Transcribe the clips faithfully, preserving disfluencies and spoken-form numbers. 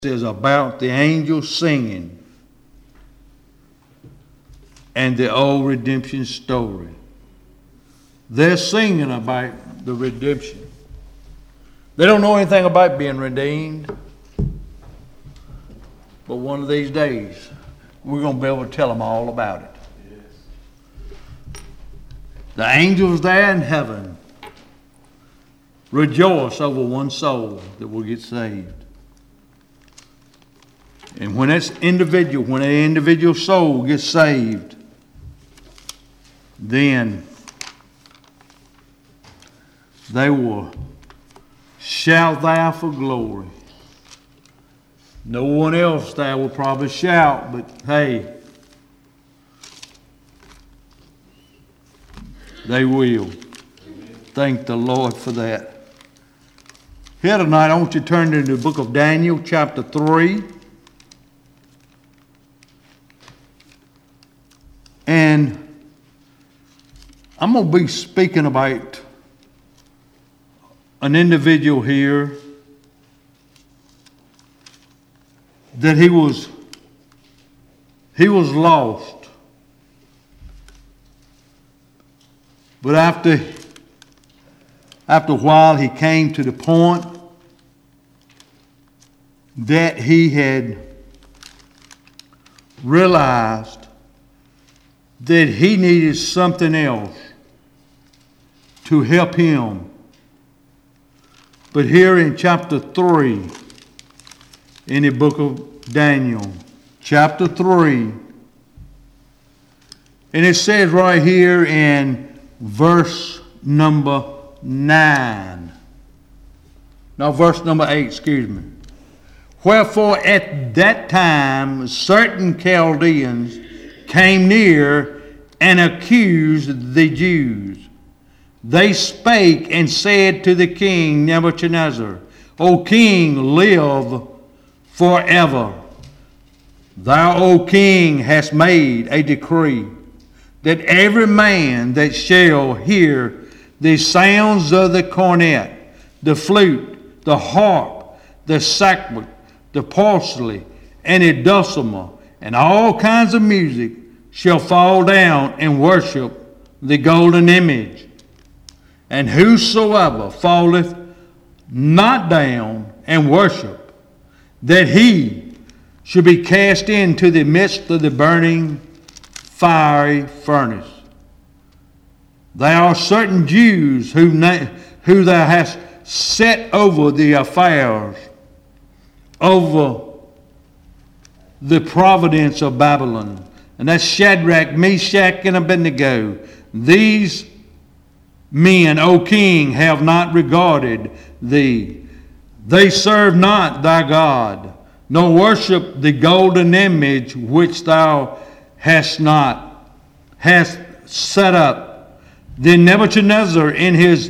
is about the angels singing and the old redemption story. They're singing about the redemption. They don't know anything about being redeemed. But one of these days, we're going to be able to tell them all about it. Yes. The angels there in heaven rejoice over one soul that will get saved. And when that individual, when an individual soul gets saved, then they will shout there for glory. No one else there will probably shout, but hey, they will. Thank the Lord for that. Here tonight, I want you to turn to the book of Daniel, chapter three. And I'm going to be speaking about an individual here that he was he was lost. But after after a while he came to the point that he had realized that he needed something else to help him. But here in chapter three, in the book of Daniel, chapter three, and it says right here in verse number nine. No, verse number eight, excuse me. Wherefore at that time certain Chaldeans came near and accused the Jews. They spake and said to the king Nebuchadnezzar, O king, live forever. Thou, O king, hast made a decree that every man that shall hear the sounds of the cornet, the flute, the harp, the sackbut, the parsley, and the dulcimer, and all kinds of music, shall fall down and worship the golden image. And whosoever falleth not down and worship, that he should be cast into the midst of the burning fiery furnace. There are certain Jews who, who thou hast set over the affairs, over the providence of Babylon. And that's Shadrach, Meshach, and Abednego. These men, O king, have not regarded thee. They serve not thy God, nor worship the golden image which thou hast not, hast set up. Then Nebuchadnezzar in his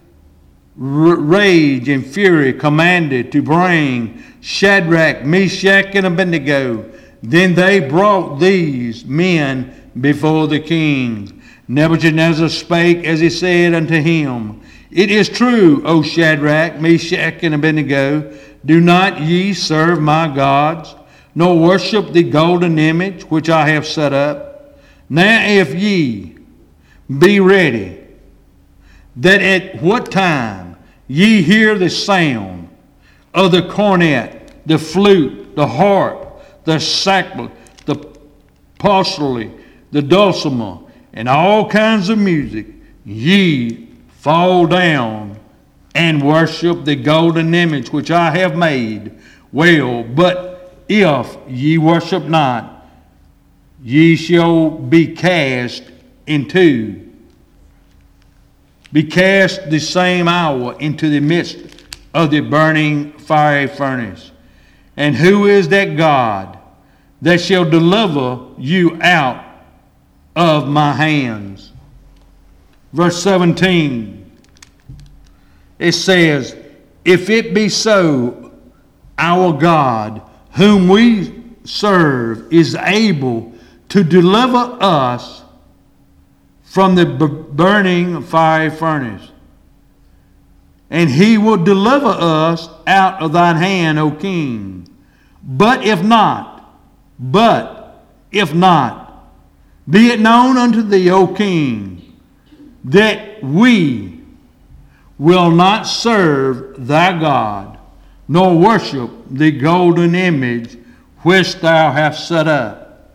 rage and fury commanded to bring Shadrach, Meshach, and Abednego. Then they brought these men before the king. Nebuchadnezzar spake as he said unto him, It is true, O Shadrach, Meshach, and Abednego, do not ye serve my gods, nor worship the golden image which I have set up? Now if ye be ready, that at what time ye hear the sound of the cornet, the flute, the harp, the sackbut, the parsley, the dulcimer, and all kinds of music, ye fall down and worship the golden image which I have made. Well, but if ye worship not, ye shall be cast into, be cast the same hour into the midst of the burning fiery furnace. And who is that God that shall deliver you out of my hands? Verse seventeen, it says, If it be so, our God, whom we serve, is able to deliver us from the burning fiery furnace, and he will deliver us out of thine hand, O king. But if not, but if not, be it known unto thee, O king, that we will not serve thy God, nor worship the golden image which thou hast set up.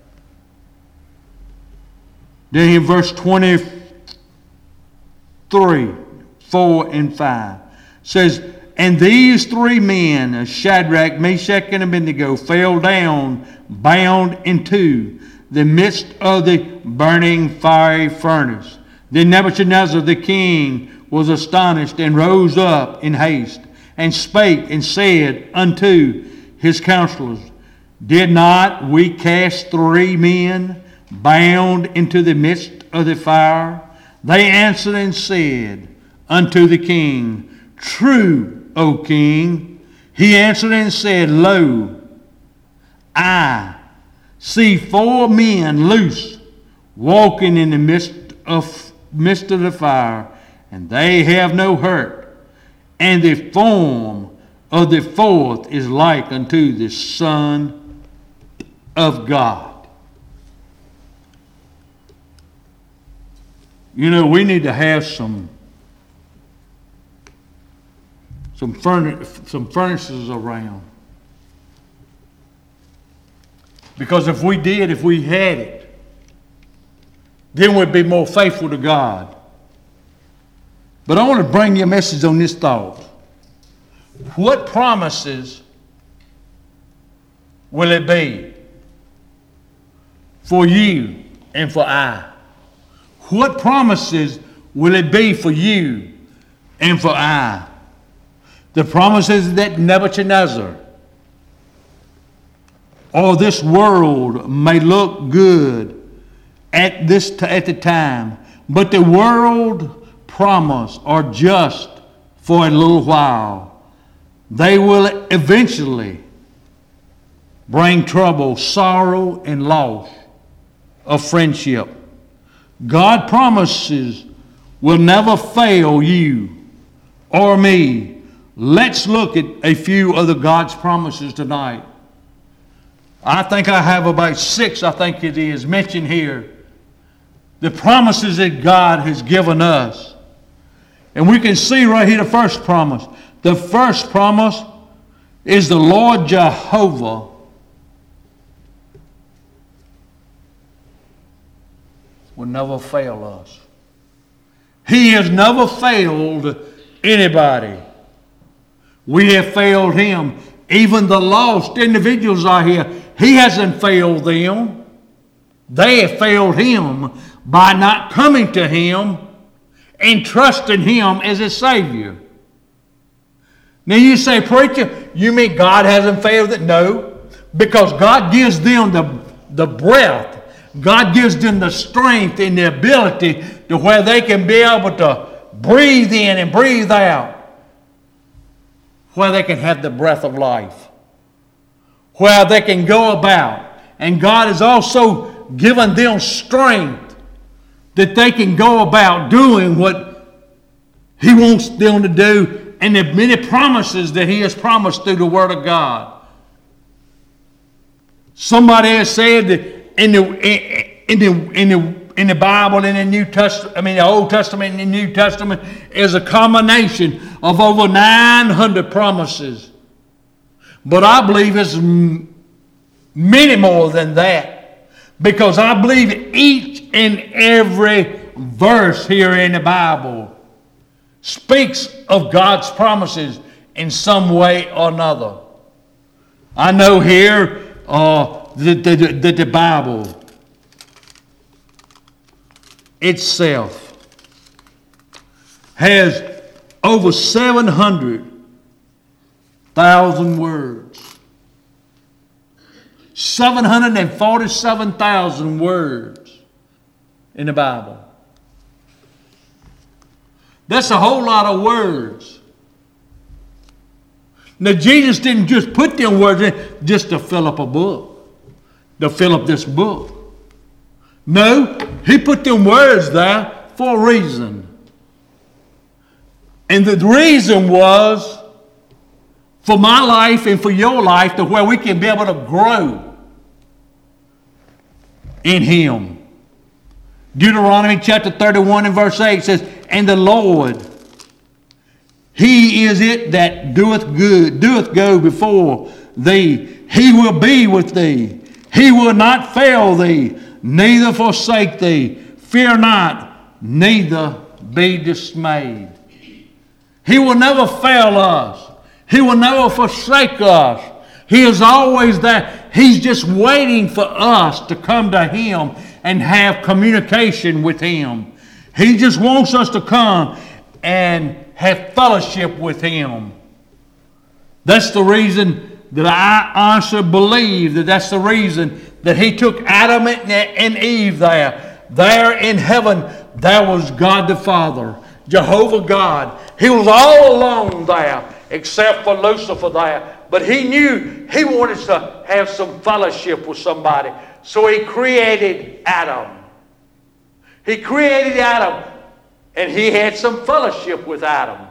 Then in verse twenty-three, four and five says, and these three men, Shadrach, Meshach, and Abednego, fell down, bound in two, the midst of the burning fiery furnace. Then Nebuchadnezzar the king was astonished, and rose up in haste, and spake and said unto his counselors, did not we cast three men bound into the midst of the fire? They answered and said unto the king, true, O king. He answered and said, lo, I see four men loose, walking in the midst of, midst of the fire, and they have no hurt. And the form of the fourth is like unto the Son of God. You know, we need to have some some furnace, some furnaces around. Because if we did, if we had it, then we'd be more faithful to God. But I want to bring you a message on this thought. What promises will it be for you and for I? What promises will it be for you and for I? The promises that Nebuchadnezzar or this world may look good at this t- at the time, but the world promise are just for a little while. They will eventually bring trouble, sorrow, and loss of friendship. God promises will never fail you or me. Let's look at a few of the God's promises tonight. I think I have about six, I think it is, mentioned here. The promises that God has given us. And we can see right here the first promise. The first promise is the Lord Jehovah will never fail us. He has never failed anybody. We have failed him. Even the lost individuals are here. He hasn't failed them. They have failed him by not coming to him and trusting him as a Savior. Now you say, preacher, you mean God hasn't failed them? No, because God gives them the, the breath. God gives them the strength and the ability to where they can be able to breathe in and breathe out. Where they can have the breath of life. Where they can go about. And God has also given them strength that they can go about doing what He wants them to do, and the many promises that He has promised through the Word of God. Somebody has said that in the in the in the in the Bible, in the New Testament, I mean the Old Testament and the New Testament is a combination of over nine hundred promises. But I believe it's many more than that, because I believe each and every verse here in the Bible speaks of God's promises in some way or another. I know here uh, that the, the, the Bible itself has over seven hundred thousand words. seven hundred forty-seven thousand words in the Bible. That's a whole lot of words. Now, Jesus didn't just put them words in just to fill up a book, to fill up this book. No, He put them words there for a reason. And the reason was for my life and for your life, to where we can be able to grow in Him. Deuteronomy chapter thirty-one and verse eight says, and the Lord, He is it that doeth good, doeth go before thee. He will be with thee. He will not fail thee, neither forsake thee. Fear not, neither be dismayed. He will never fail us. He will never forsake us. He is always there. He's just waiting for us to come to Him and have communication with Him. He just wants us to come and have fellowship with Him. That's the reason that I honestly believe that that's the reason that He took Adam and Eve there. There in heaven, there was God the Father, Jehovah God. He was all alone there, except for Lucifer there. But He knew He wanted to have some fellowship with somebody. So He created Adam. He created Adam, and He had some fellowship with Adam.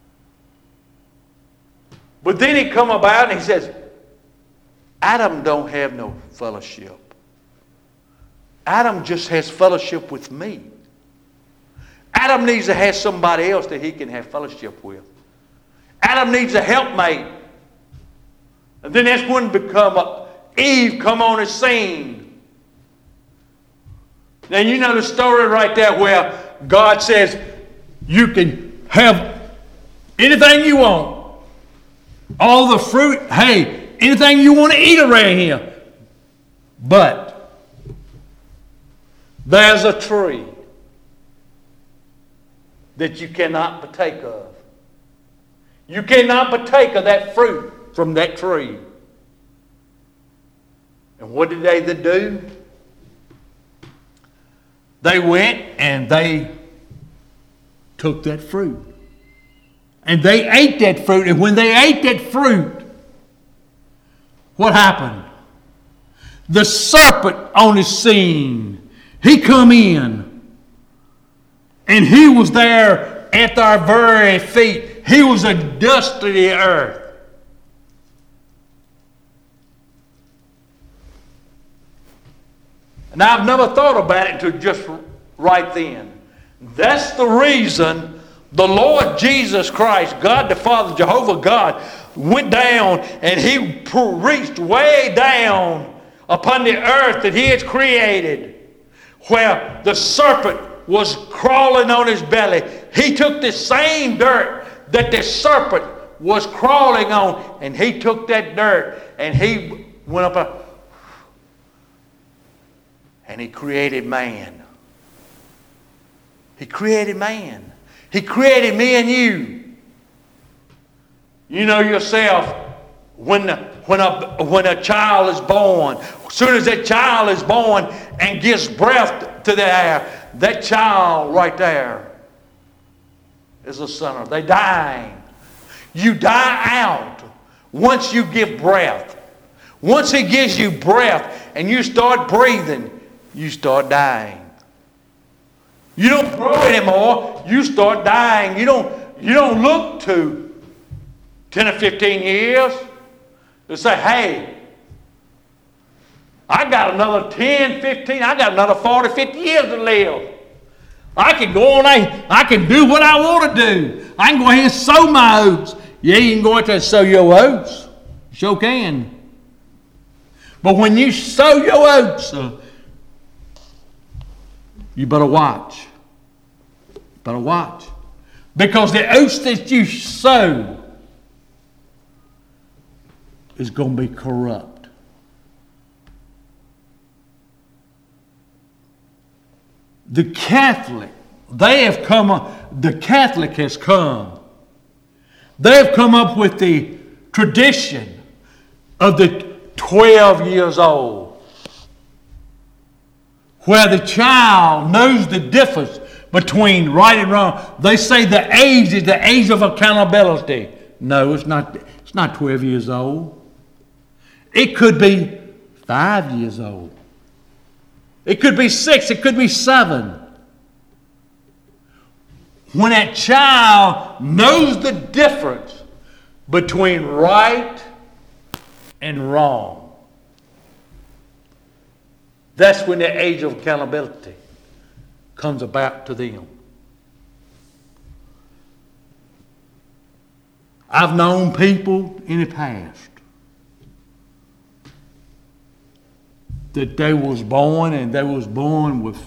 But then He come about and He says, Adam don't have no fellowship. Adam just has fellowship with me. Adam needs to have somebody else that he can have fellowship with. Adam needs a helpmate. And then that's when become a, Eve come on the scene. Now you know the story right there where God says you can have anything you want. All the fruit, hey, anything you want to eat around here. But there's a tree that you cannot partake of. You cannot partake of that fruit from that tree. And what did they do? They went and they took that fruit. And they ate that fruit. And when they ate that fruit, what happened? The serpent on the scene, he come in. And he was there at our very feet. He was a dust of the earth. And I've never thought about it until just right then. That's the reason the Lord Jesus Christ, God the Father, Jehovah God, went down and He reached way down upon the earth that He has created, where the serpent was crawling on his belly. He took the same dirt that the serpent was crawling on, and He took that dirt and He went up a, and He created man. He created man. He created me and you. You know yourself, when, when, a, when a child is born, as soon as that child is born and gives breath to the air, that child right there is a sinner. They're dying. You die out once you give breath. Once He gives you breath and you start breathing, you start dying. You don't grow anymore. You start dying. You don't, you don't look to ten or fifteen years to say, hey, I got another ten, fifteen, I got another forty, fifty years to live. I can go on, I, I can do what I want to do. I can go ahead and sow my oats. Yeah, you can go out there and sow your oats. Sure can. But when you sow your oats, uh, you better watch. Better watch. Because the oats that you sow is going to be corrupt. The Catholic, they have come up, the Catholic has come. They have come up with the tradition of the twelve years old, where the child knows the difference between right and wrong. They say the age is the age of accountability. No, it's not. It's not twelve years old. It could be five years old. It could be six. It could be seven. When that child knows the difference between right and wrong. That's when the age of accountability comes about to them. I've known people in the past that they was born and they was born with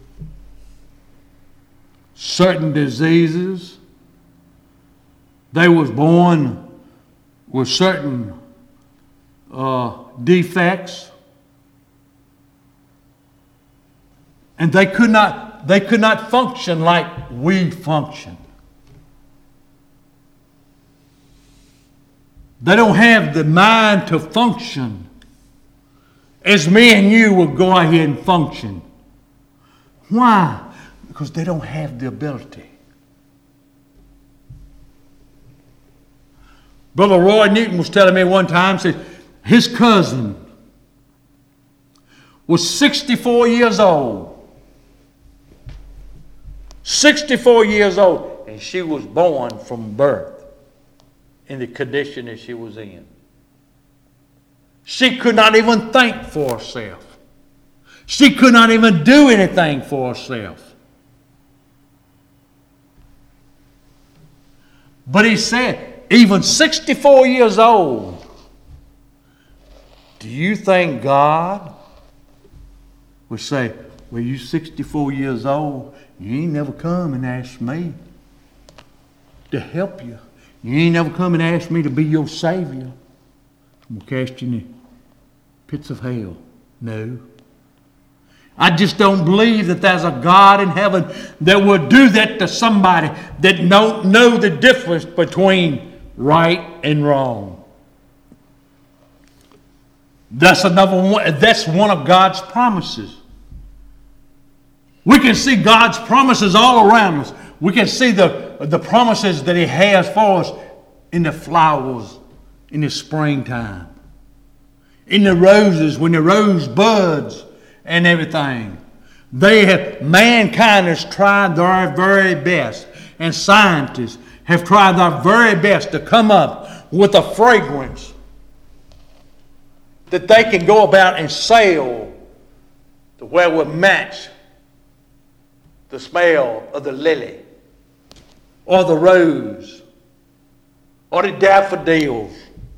certain diseases. They was born with certain uh, defects. And they could not, they could not function like we function. They don't have the mind to function as me and you will go ahead and function. Why? Because they don't have the ability. Brother Roy Newton was telling me one time, said his cousin was sixty-four years old. sixty-four years old, and she was born from birth in the condition that she was in. She could not even think for herself. She could not even do anything for herself. But he said, even sixty-four years old, do you think God would say, well, you sixty-four years old, you ain't never come and asked me to help you. You ain't never come and asked me to be your Savior. I'm going to cast you in the pits of hell. No. I just don't believe that there's a God in heaven that would do that to somebody that don't know the difference between right and wrong. That's another one. That's one of God's promises. We can see God's promises all around us. We can see the, the promises that He has for us in the flowers in the springtime, in the roses when the rose buds and everything. They have, mankind has tried their very best, and scientists have tried their very best to come up with a fragrance that they can go about and sell to where it would match the smell of the lily or the rose or the daffodils.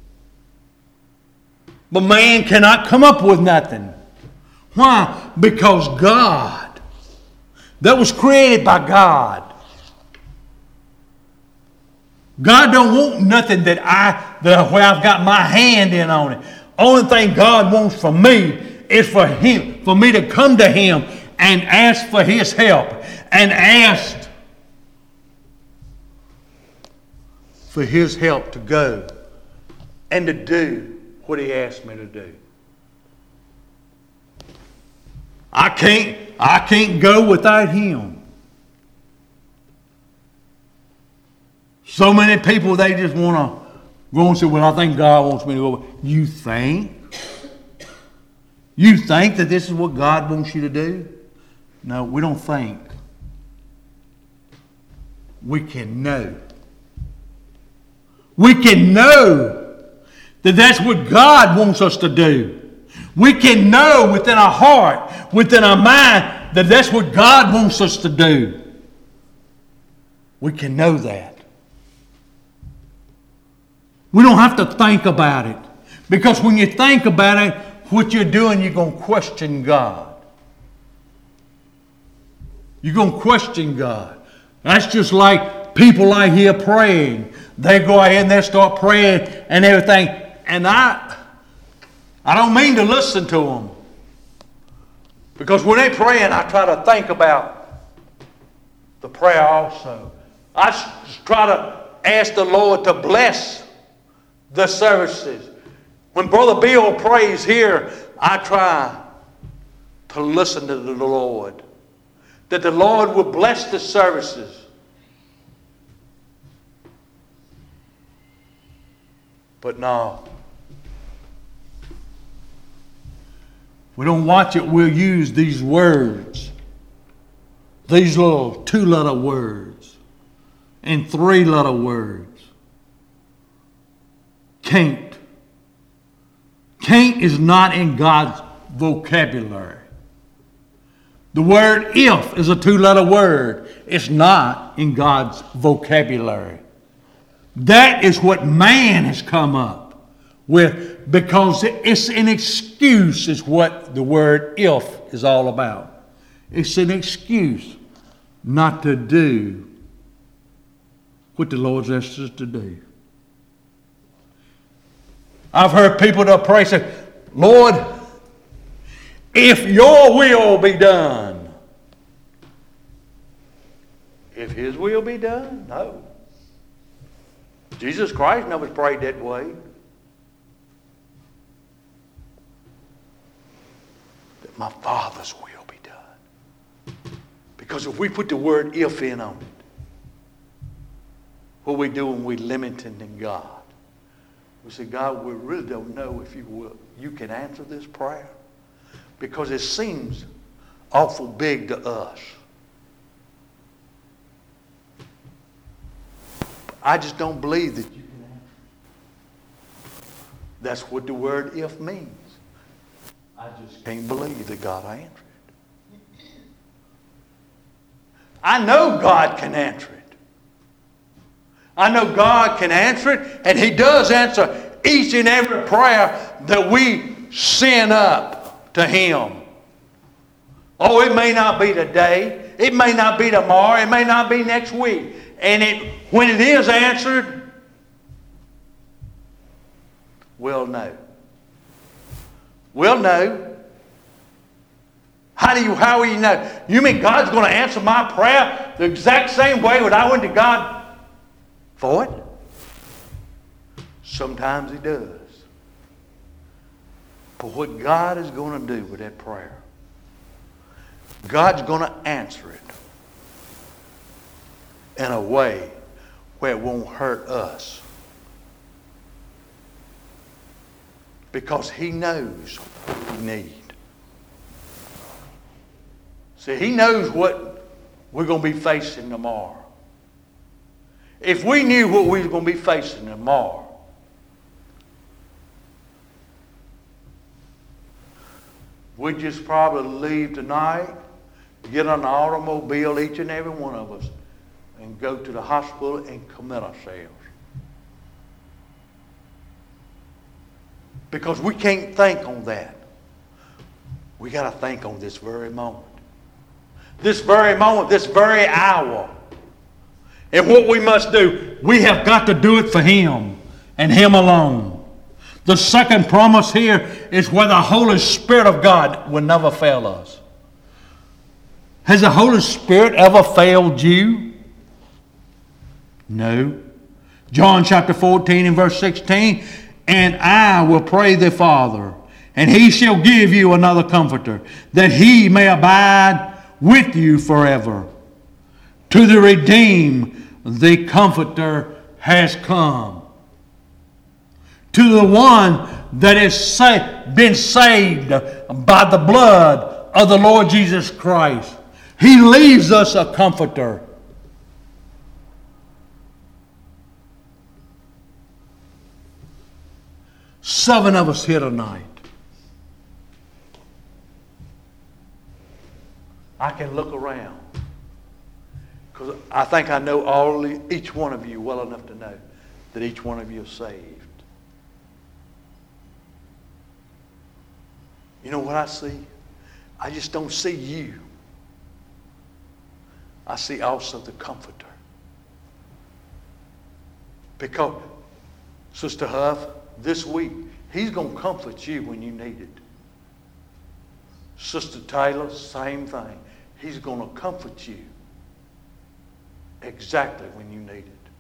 But man cannot come up with nothing. Why? Because God, that was created by God. God don't want nothing that I, that where I've got my hand in on it. Only thing God wants from me is for Him, for me to come to Him and ask for His help and ask for His help to go and to do what He asked me to do. I can't, I can't go without Him. So many people, they just want to go and say, well, I think God wants me to go. You think? You think that this is what God wants you to do? No, we don't think. We can know. We can know that that's what God wants us to do. We can know within our heart, within our mind, that that's what God wants us to do. We can know that. We don't have to think about it. Because when you think about it, what you're doing, you're going to question God. You're going to question God. That's just like people out here praying. They go ahead and they start praying and everything. And I, I don't mean to listen to them. Because when they're praying, I try to think about the prayer also. I try to ask the Lord to bless the services. When Brother Bill prays here, I try to listen to the Lord. That the Lord would bless the services. But no. We don't watch it, we'll use these words. These little two-letter words and three-letter words. can't. Can't is not in God's vocabulary. The word if is a two-letter word. It's not in God's vocabulary. That is what man has come up with because it's an excuse is what the word if is all about. It's an excuse not to do what the Lord's asked us to do. I've heard people that pray say, Lord, if your will be done. If his will be done? No. Jesus Christ never prayed that way. That my Father's will be done. Because if we put the word if in on it, what we doing, we limiting in God. We say, God, we really don't know if you will. You can answer this prayer. Because it seems awful big to us. I just don't believe that you can answer. That's what the word if means. I just can't believe that God answered it. I know God can answer it. I know God can answer it, and he does answer each and every prayer that we send up to him. Oh, it may not be today. It may not be tomorrow. It may not be next week. And it, when it is answered, we'll know. We'll know. How do you, how will you know? You mean God's going to answer my prayer the exact same way when I went to God for it? Sometimes he does. But what God is going to do with that prayer, God's going to answer it in a way where it won't hurt us. Because he knows what we need. See, he knows what we're going to be facing tomorrow. If we knew what we were going to be facing tomorrow, we'd just probably leave tonight, get on an automobile, each and every one of us, and go to the hospital and commit ourselves. Because we can't think on that. We got to think on this very moment. This very moment, this very hour. And what we must do, we have got to do it for him and him alone. The second promise here is where the Holy Spirit of God will never fail us. Has the Holy Spirit ever failed you? No. John chapter fourteen and verse sixteen, and I will pray the Father, and he shall give you another comforter, that he may abide with you forever. To the redeemed, the Comforter has come. To the one that has sa- been saved by the blood of the Lord Jesus Christ, he leaves us a comforter. Seven of us here tonight. I can look around because I think I know all each one of you well enough to know that each one of you is saved. You know what I see? I just don't see you. I see also the Comforter. Because, Sister Huff, this week, he's going to comfort you when you need it. Sister Taylor, same thing. He's going to comfort you exactly when you need it.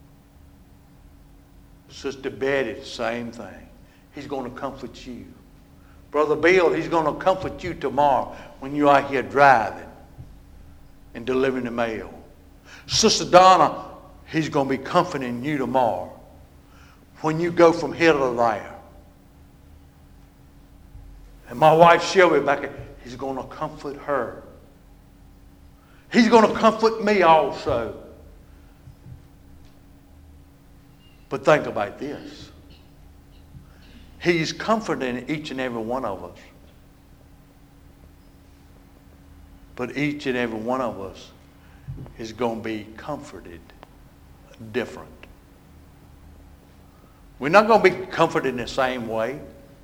Sister Betty, same thing. He's going to comfort you. Brother Bill, he's going to comfort you tomorrow when you're out here driving and delivering the mail. Sister Donna, he's going to be comforting you tomorrow when you go from here to there. And my wife Shelby back there, he's going to comfort her. He's going to comfort me also. But think about this. He's comforting each and every one of us. But each and every one of us is going to be comforted different. We're not going to be comforted in the same way.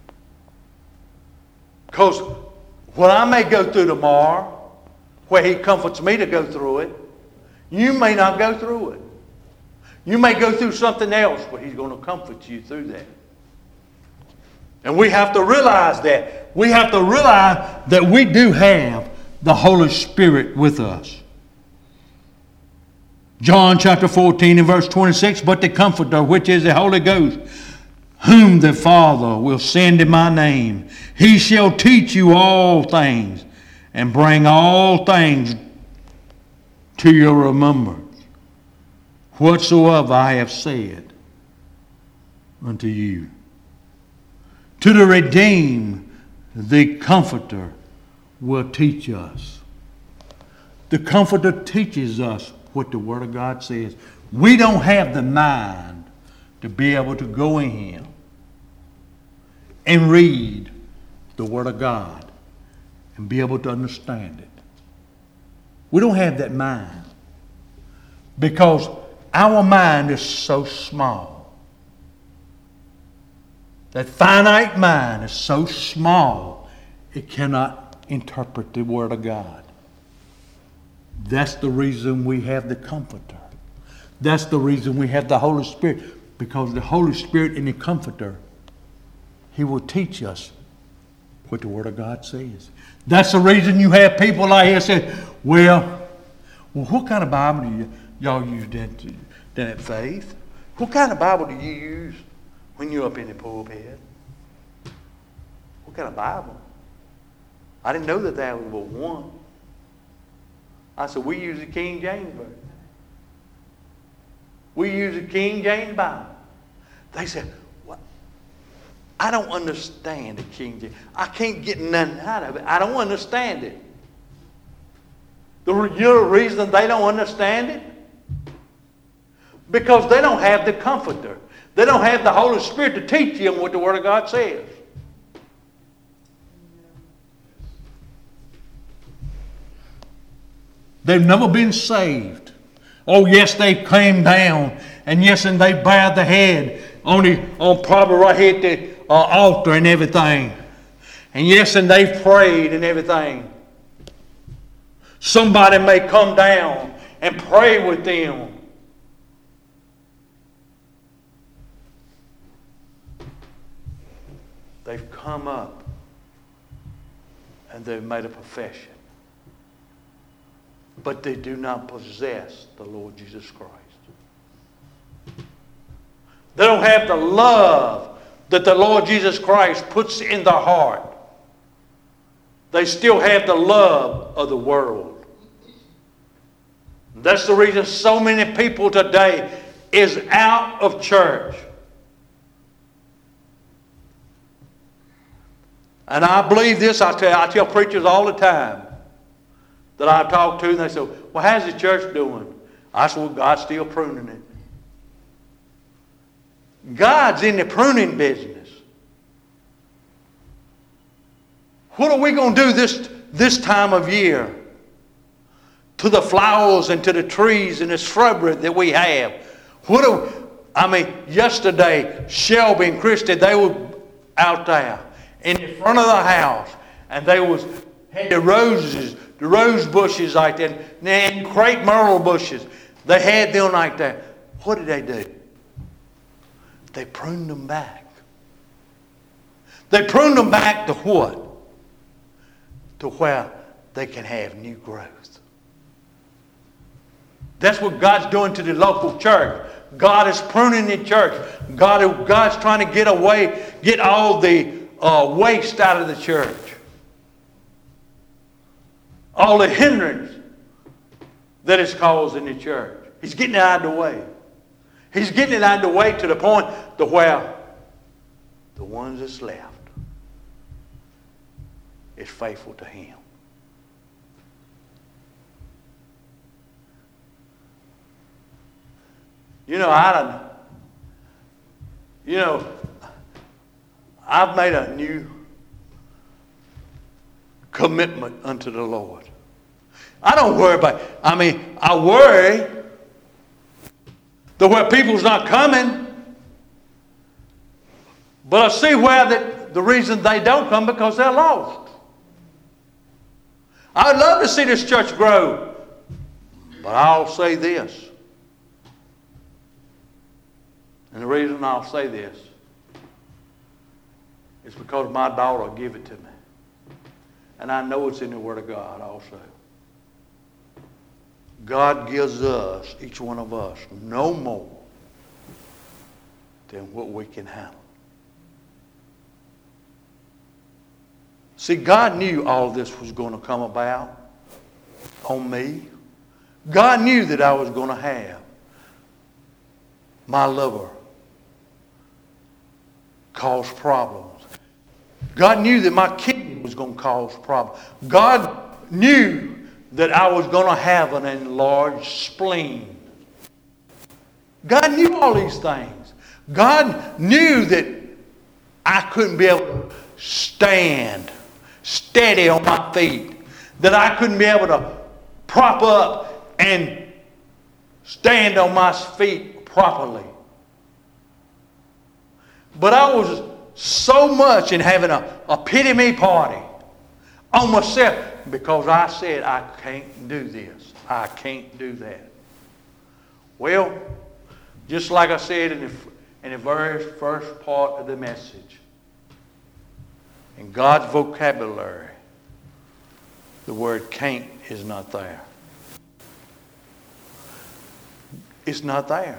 Because what I may go through tomorrow, where He comforts me to go through it, you may not go through it. You may go through something else, but He's going to comfort you through that. And we have to realize that. We have to realize that we do have the Holy Spirit with us. John chapter fourteen and verse twenty-six, but the Comforter, which is the Holy Ghost, whom the Father will send in my name, He shall teach you all things and bring all things to your remembrance, whatsoever I have said unto you. To the redeemed, the Comforter will teach us. The Comforter teaches us what the Word of God says. We don't have the mind to be able to go in Him and read the Word of God and be able to understand it. We don't have that mind because our mind is so small. That finite mind is so small, it cannot interpret the Word of God. That's the reason we have the Comforter. That's the reason we have the Holy Spirit. Because the Holy Spirit and the Comforter, He will teach us what the Word of God says. That's the reason you have people like here say, well, well, what kind of Bible do you, y'all use then at Faith? What kind of Bible do you use when you're up in the pulpit? What kind of Bible? I didn't know that that was but one. I said, we use the King James Version. We use the King James Bible. They said, what? I don't understand the King James. I can't get nothing out of it. I don't understand it. The, you know the reason they don't understand it? Because they don't have the Comforter. They don't have the Holy Spirit to teach them what the Word of God says. They've never been saved. Oh, yes, they came down. And yes, and they bowed the head on, the, on probably right here at the uh, altar and everything. And yes, and they prayed and everything. Somebody may come down and pray with them. They've come up and they've made a profession. But they do not possess the Lord Jesus Christ. They don't have the love that the Lord Jesus Christ puts in their heart. They still have the love of the world. That's the reason so many people today is out of church. And I believe this, I tell, I tell preachers all the time that I talk to, and they say, well, how's the church doing? I said, well, God's still pruning it. God's in the pruning business. What are we going to do this, this time of year to the flowers and to the trees and the shrubbery that we have? What do, I mean, yesterday, Shelby and Christy, they were out there in the front of the house, and they was had the roses, the rose bushes like that, and crepe myrtle bushes. They had them like that. What did they do? They pruned them back. They pruned them back to what? To where they can have new growth. That's what God's doing to the local church. God is pruning the church. God, God's trying to get away, get all the uh, waste out of the church. All the hindrance that is caused in the church. He's getting it out of the way. He's getting it out of the way to the point to where the ones that's left is faithful to Him. You know, I don't, you know, I've made a new commitment unto the Lord. I don't worry about it. I mean, I worry that where people's not coming, but I see where that the reason they don't come because they're lost. I'd love to see this church grow, but I'll say this. And the reason I'll say this is because my daughter gave it to me. And I know it's in the Word of God also. God gives us, each one of us, no more than what we can handle. See, God knew all this was going to come about on me. God knew that I was going to have my lover cause problems. God knew that my kidney was going to cause problems. God knew that I was going to have an enlarged spleen. God knew all these things. God knew that I couldn't be able to stand steady on my feet. That I couldn't be able to prop up and stand on my feet properly. But I was so much in having a, a pity me party on myself because I said I can't do this. I can't do that. Well, just like I said in the, in the very first part of the message, in God's vocabulary, the word can't is not there. It's not there.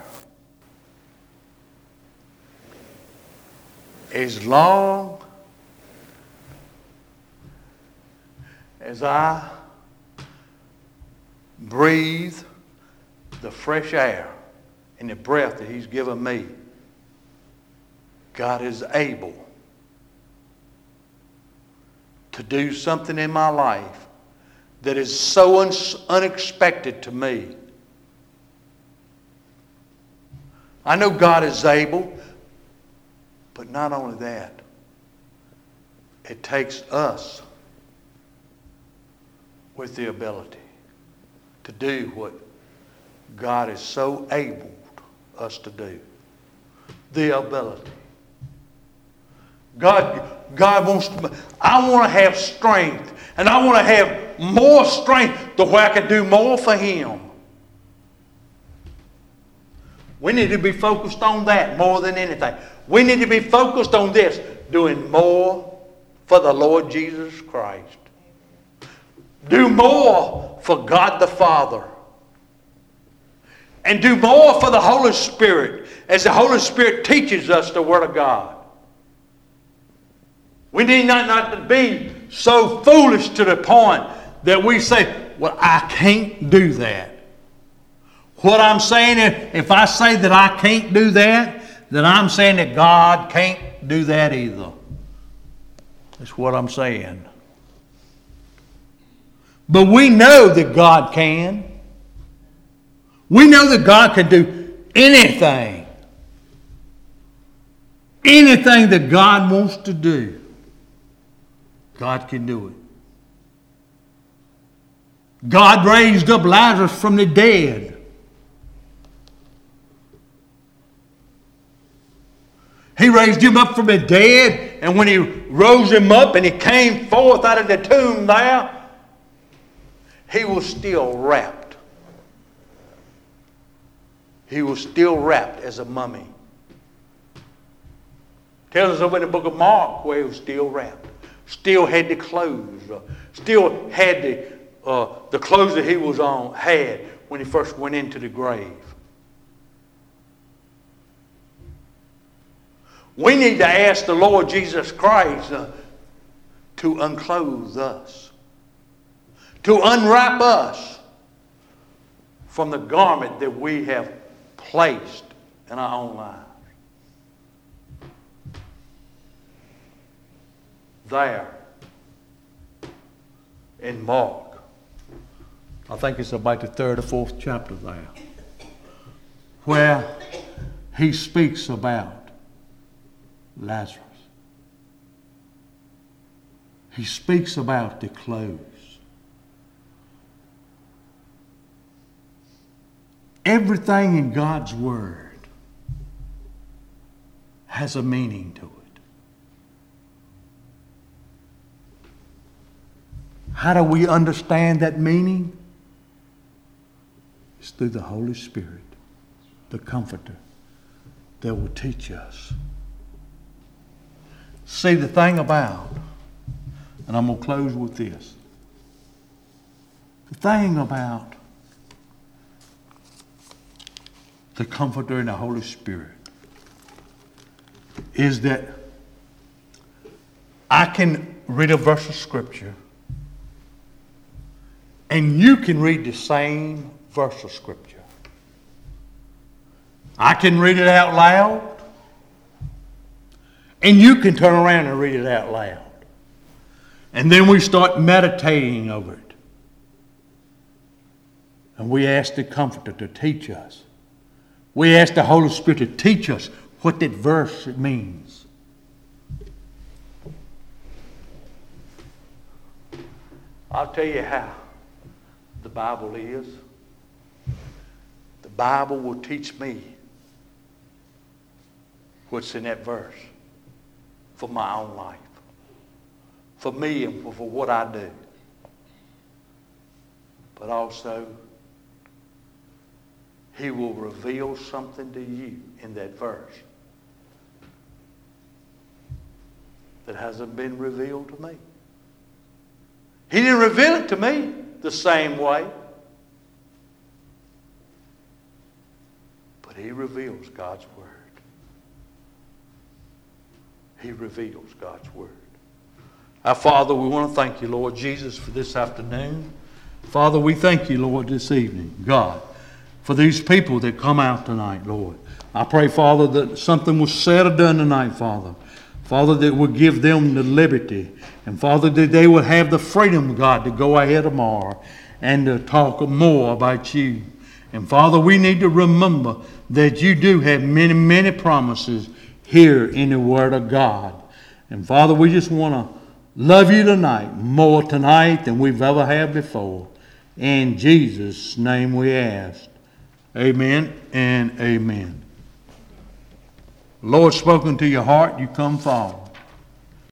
As long as I breathe the fresh air and the breath that He's given me, God is able to do something in my life that is so un- unexpected to me. I know God is able, but not only that, it takes us with the ability to do what God is so able us to do. The ability. God, God wants to, I want to have strength, and I want to have more strength to where I can do more for Him. We need to be focused on that more than anything. We need to be focused on this, doing more for the Lord Jesus Christ. Do more for God the Father. And do more for the Holy Spirit as the Holy Spirit teaches us the Word of God. We need not, not to be so foolish to the point that we say, well, I can't do that. What I'm saying is, if I say that I can't do that, then I'm saying that God can't do that either. That's what I'm saying. But we know that God can. We know that God can do anything. Anything that God wants to do, God can do it. God raised up Lazarus from the dead. He raised him up from the dead, and when He rose him up and he came forth out of the tomb there, he was still wrapped. He was still wrapped as a mummy. Tells us over in the book of Mark where he was still wrapped. Still had the clothes. Uh, still had the, uh, the clothes that he was on, had when he first went into the grave. We need to ask the Lord Jesus Christ uh, to unclothe us. To unwrap us from the garment that we have placed in our own lives. There, in Mark, I think it's about the third or fourth chapter there, where he speaks about Lazarus. he speaks about the clothes. Everything in God's Word has a meaning to it. How do we understand that meaning? It's through the Holy Spirit, the Comforter, that will teach us. See, the thing about, and I'm going to close with this. The thing about the Comforter and the Holy Spirit is that I can read a verse of Scripture and you can read the same verse of Scripture. I can read it out loud and you can turn around and read it out loud. And then we start meditating over it. And we ask the Comforter to teach us. We ask the Holy Spirit to teach us what that verse means. I'll tell you how the Bible is. The Bible will teach me what's in that verse for my own life, for me and for, for what I do. But also, He will reveal something to you in that verse that hasn't been revealed to me. He didn't reveal it to me the same way. But He reveals God's Word. He reveals God's Word. Our Father, we want to thank you, Lord Jesus, for this afternoon. Father, we thank you, Lord, this evening, God, for these people that come out tonight, Lord. I pray, Father, that something was said or done tonight, Father. Father, that would give them the liberty. And Father, that they would have the freedom, God, to go ahead tomorrow and to talk more about you. And Father, we need to remember that you do have many, many promises here in the Word of God. And Father, we just want to love you tonight, more tonight than we've ever had before. In Jesus' name we ask. Amen and amen. Lord spoken to your heart, you come forward.